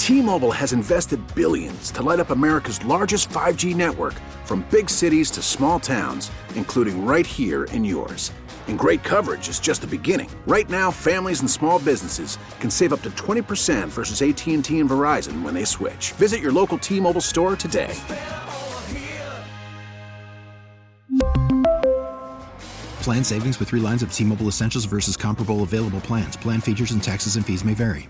T-Mobile has invested billions to light up America's largest 5G network, from big cities to small towns, including right here in yours. And great coverage is just the beginning. Right now, families and small businesses can save up to 20% versus AT&T and Verizon when they switch. Visit your local T-Mobile store today. Plan savings with 3 lines of T-Mobile Essentials versus comparable available plans. Plan features and taxes and fees may vary.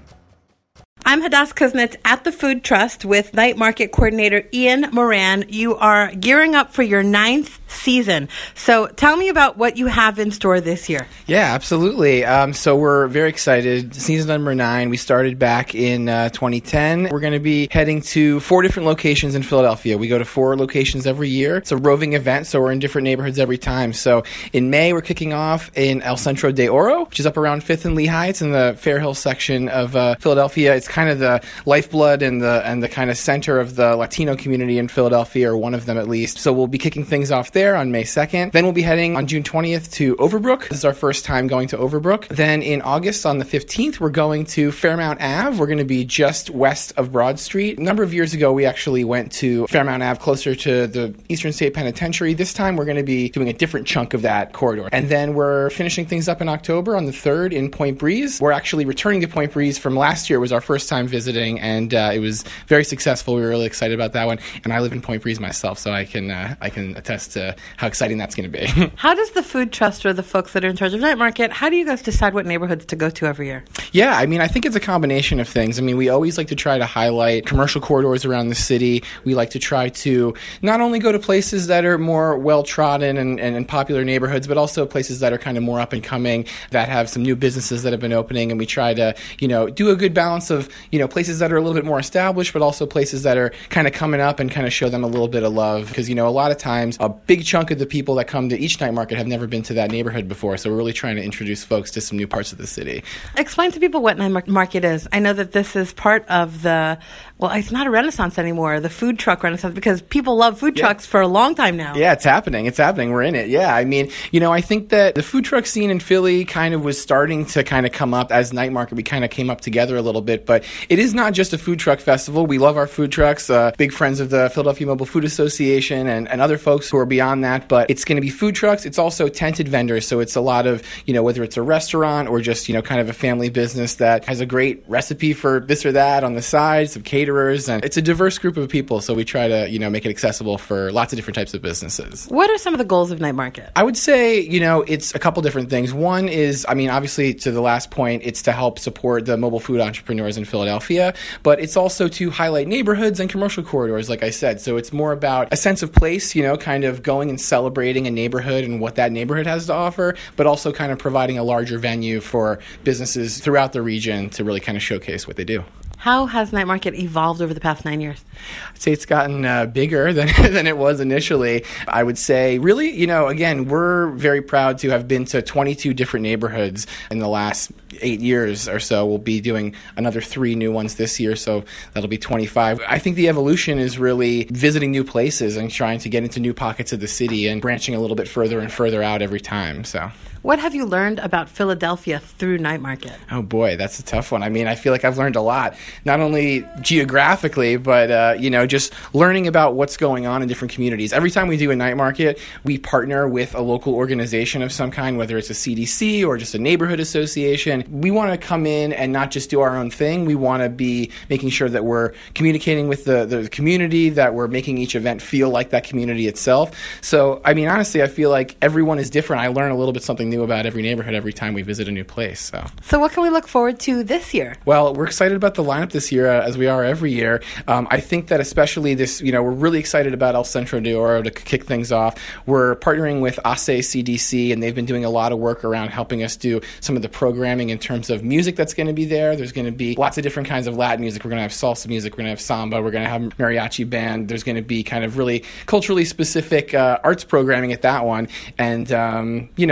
I'm Hadass Kuznets at the Food Trust with Night Market Coordinator Ian Moran. You are gearing up for your 9th season. So tell me about what you have in store this year. Yeah, absolutely. So we're very excited. Season number 9, we started back in 2010. We're going to be heading to 4 different locations in Philadelphia. We go to 4 locations every year. It's a roving event, so we're in different neighborhoods every time. So in May, we're kicking off in El Centro de Oro, which is up around 5th and Lehigh. It's in the Fair Hill section of Philadelphia. It's kind of the lifeblood and the kind of center of the Latino community in Philadelphia, or one of them at least. So we'll be kicking things off there on May 2nd. Then we'll be heading on June 20th to Overbrook. This is our first time going to Overbrook. Then in August on the 15th, we're going to Fairmount Ave. We're going to be just west of Broad Street. A number of years ago, we actually went to Fairmount Ave closer to the Eastern State Penitentiary. This time, we're going to be doing a different chunk of that corridor. And then we're finishing things up in October on the 3rd in Point Breeze. We're actually returning to Point Breeze from last year. It was our first time visiting, and it was very successful. We were really excited about that one. And I live in Point Breeze myself, so I can attest to how exciting that's going to be. How does the Food Trust, or the folks that are in charge of Night Market, how do you guys decide what neighborhoods to go to every year? Yeah, I mean, I think it's a combination of things. I mean, we always like to try to highlight commercial corridors around the city. We like to try to not only go to places that are more well-trodden and popular neighborhoods, but also places that are kind of more up and coming, that have some new businesses that have been opening. And we try to, do a good balance of, places that are a little bit more established, but also places that are kind of coming up, and kind of show them a little bit of love. Because, a lot of times, a big chunk of the people that come to each night market have never been to that neighborhood before. So we're really trying to introduce folks to some new parts of the city. Explain to people what Night Market is. I know that this is part of it's not a renaissance anymore, the food truck renaissance, because people love food trucks for a long time now. Yeah, it's happening. We're in it. Yeah, I mean, I think that the food truck scene in Philly kind of was starting to kind of come up as Night Market. We kind of came up together a little bit, but it is not just a food truck festival. We love our food trucks, big friends of the Philadelphia Mobile Food Association and other folks who are beyond that, but it's going to be food trucks. It's also tented vendors, so it's a lot of, whether it's a restaurant or just, kind of a family business that has a great recipe for this or that on the side, some caterers, and it's a diverse group of people, so we try to, make it accessible for lots of different types of businesses. What are some of the goals of Night Market? I would say, it's a couple different things. One is, obviously, to the last point, it's to help support the mobile food entrepreneurs in Philadelphia, but it's also to highlight neighborhoods and commercial corridors, like I said. So it's more about a sense of place, kind of going and celebrating a neighborhood and what that neighborhood has to offer, but also kind of providing a larger venue for businesses throughout the region to really kind of showcase what they do. How has Night Market evolved over the past 9 years? I'd say it's gotten bigger than it was initially. I would say, really, again, we're very proud to have been to 22 different neighborhoods in the last 8 years or so. We'll be doing another 3 new ones this year, so that'll be 25. I think the evolution is really visiting new places and trying to get into new pockets of the city and branching a little bit further and further out every time. So, what have you learned about Philadelphia through Night Market? Oh boy, that's a tough one. I mean, I feel like I've learned a lot, not only geographically, but just learning about what's going on in different communities. Every time we do a Night Market, we partner with a local organization of some kind, whether it's a CDC or just a neighborhood association. We want to come in and not just do our own thing. We want to be making sure that we're communicating with the community, that we're making each event feel like that community itself. So, honestly, I feel like everyone is different. I learn a little bit something new about every neighborhood every time we visit a new place. So what can we look forward to this year? Well, we're excited about the lineup this year, as we are every year. I think that especially this, we're really excited about El Centro de Oro to kick things off. We're partnering with ASE CDC, and they've been doing a lot of work around helping us do some of the programming in terms of music that's going to be there. There's going to be lots of different kinds of Latin music. We're going to have salsa music. We're going to have samba. We're going to have mariachi band. There's going to be kind of really culturally specific arts programming at that one. And, also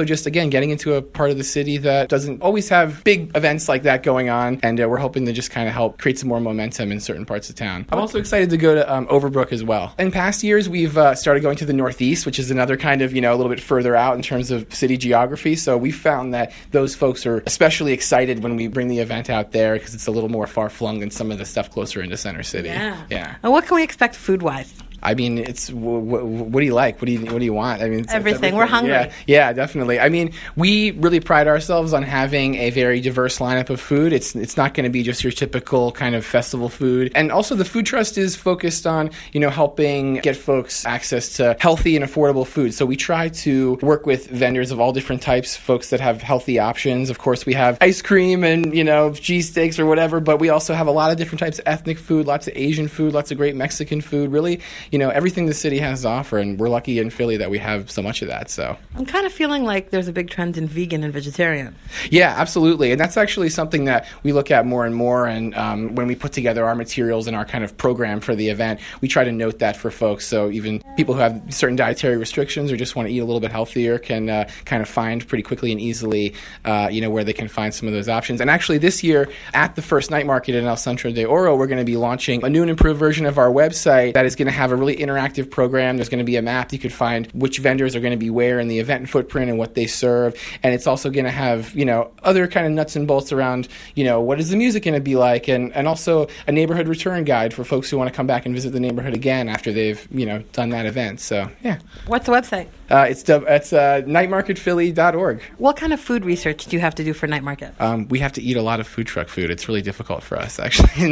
just, again, getting into a part of the city that doesn't always have big events like that going on, and we're hoping to just kind of help create some more momentum in certain parts of town. I'm also excited to go to Overbrook as well. In past years, we've started going to the Northeast, which is another kind of, a little bit further out in terms of city geography, so we found that those folks are especially excited when we bring the event out there because it's a little more far-flung than some of the stuff closer into Center City. Yeah. And what can we expect food-wise? I mean, it's what do you like? What do you want? I mean, it's everything. We're hungry. Yeah, definitely. I mean, we really pride ourselves on having a very diverse lineup of food. It's not going to be just your typical kind of festival food. And also, the Food Trust is focused on helping get folks access to healthy and affordable food. So we try to work with vendors of all different types, folks that have healthy options. Of course, we have ice cream and cheesesteaks or whatever, but we also have a lot of different types of ethnic food, lots of Asian food, lots of great Mexican food. Really. Everything the city has to offer, and we're lucky in Philly that we have so much of that. So I'm kind of feeling like there's a big trend in vegan and vegetarian. Yeah, absolutely. And that's actually something that we look at more and more. And when we put together our materials and our kind of program for the event, we try to note that for folks. So even people who have certain dietary restrictions or just want to eat a little bit healthier can kind of find pretty quickly and easily, where they can find some of those options. And actually this year at the first night market in El Centro de Oro, we're going to be launching a new and improved version of our website that is going to have a really interactive program. There's going to be a map. You could find which vendors are going to be where in the event footprint and what they serve. And it's also going to have, other kind of nuts and bolts around, what is the music going to be like? And also a neighborhood return guide for folks who want to come back and visit the neighborhood again after they've, done that event. So, yeah. What's the website? It's nightmarketphilly.org. What kind of food research do you have to do for Night Market? We have to eat a lot of food truck food. It's really difficult for us, actually.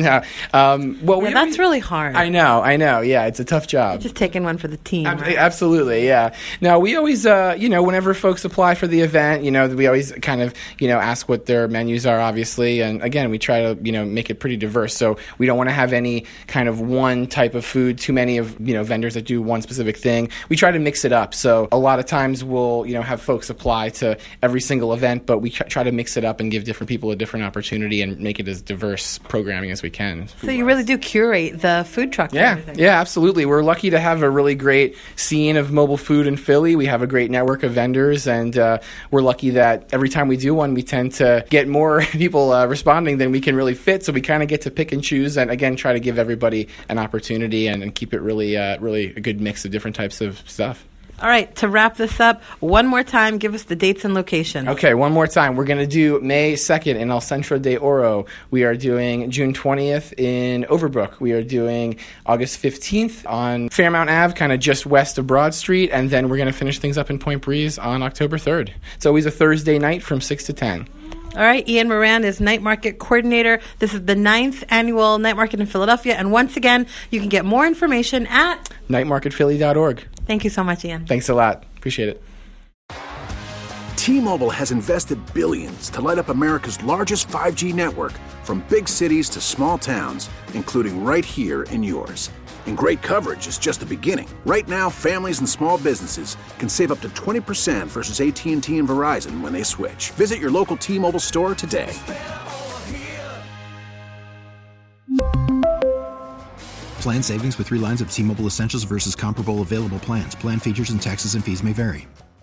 That's really hard. I know. Yeah, it's a tough job. You're just taking one for the team. Right? Absolutely, yeah. Now, we always, whenever folks apply for the event, we always kind of, ask what their menus are, obviously. And again, we try to, make it pretty diverse. So we don't want to have any kind of one type of food, too many of, vendors that do one specific thing. We try to mix it up. So a lot of times we'll, have folks apply to every single event, but we try to mix it up and give different people a different opportunity and make it as diverse programming as we can. So you really do curate the food truck. Yeah, absolutely. We're lucky to have a really great scene of mobile food in Philly. We have a great network of vendors, and we're lucky that every time we do one, we tend to get more people responding than we can really fit. So we kind of get to pick and choose, and again, try to give everybody an opportunity and keep it really a good mix of different types of stuff. All right, to wrap this up, one more time, give us the dates and locations. Okay, one more time. We're going to do May 2nd in El Centro de Oro. We are doing June 20th in Overbrook. We are doing August 15th on Fairmount Ave, kind of just west of Broad Street, and then we're going to finish things up in Point Breeze on October 3rd. It's always a Thursday night from 6 to 10. All right, Ian Moran is Night Market Coordinator. This is the 9th annual Night Market in Philadelphia. And once again, you can get more information at nightmarketphilly.org. Thank you so much, Ian. Thanks a lot. Appreciate it. T-Mobile has invested billions to light up America's largest 5G network, from big cities to small towns, including right here in yours. And great coverage is just the beginning. Right now, families and small businesses can save up to 20% versus AT&T and Verizon when they switch. Visit your local T-Mobile store today. Plan savings with 3 lines of T-Mobile Essentials versus comparable available plans. Plan features and taxes and fees may vary.